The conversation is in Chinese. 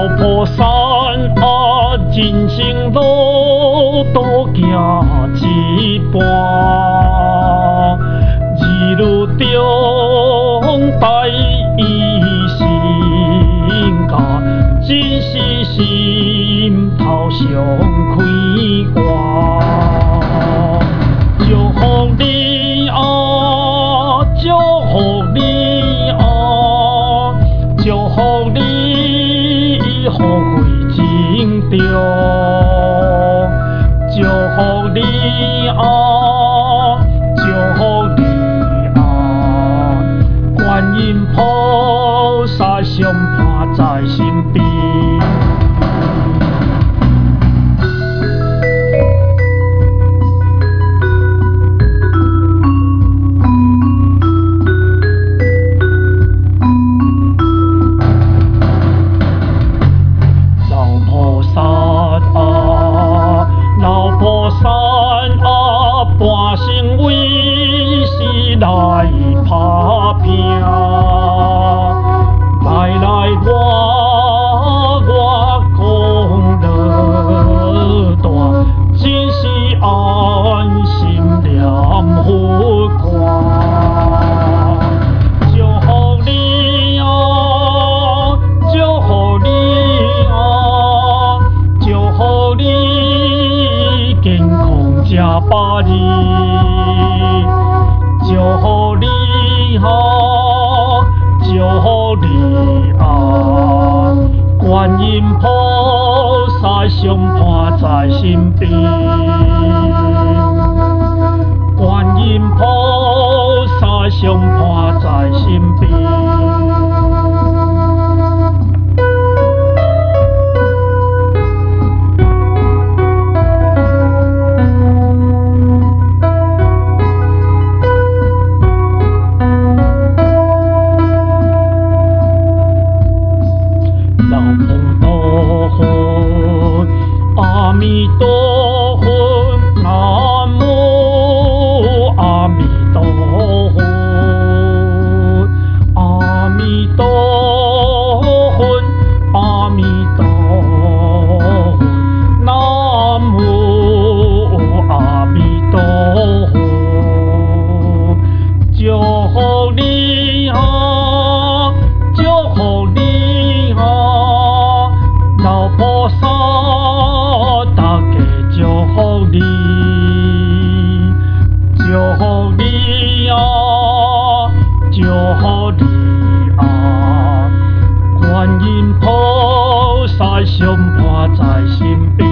婆山啊，人生路都行一半，一路中带伊心家，真是心头上开怀。祝福你啊，祝福你啊，祝福你富贵情长，祝福你啊，祝福你啊，观音菩萨相伴在身边。老婆山啊，半生为是来打拼，来我功劳大，真是安心念佛观。祝福你啊，祝福你啊，祝福你健康吃饱日，祝福你啊，祝福你啊，观音菩萨相伴在身边，观音菩萨相伴在身边。阿弥陀佛，南无阿弥陀佛，阿弥陀佛，阿弥陀佛，南无阿弥陀佛。祝福你啊，祝福你啊，老婆山。祝福你，祝福你啊，祝福你啊，观音菩萨相伴在身边。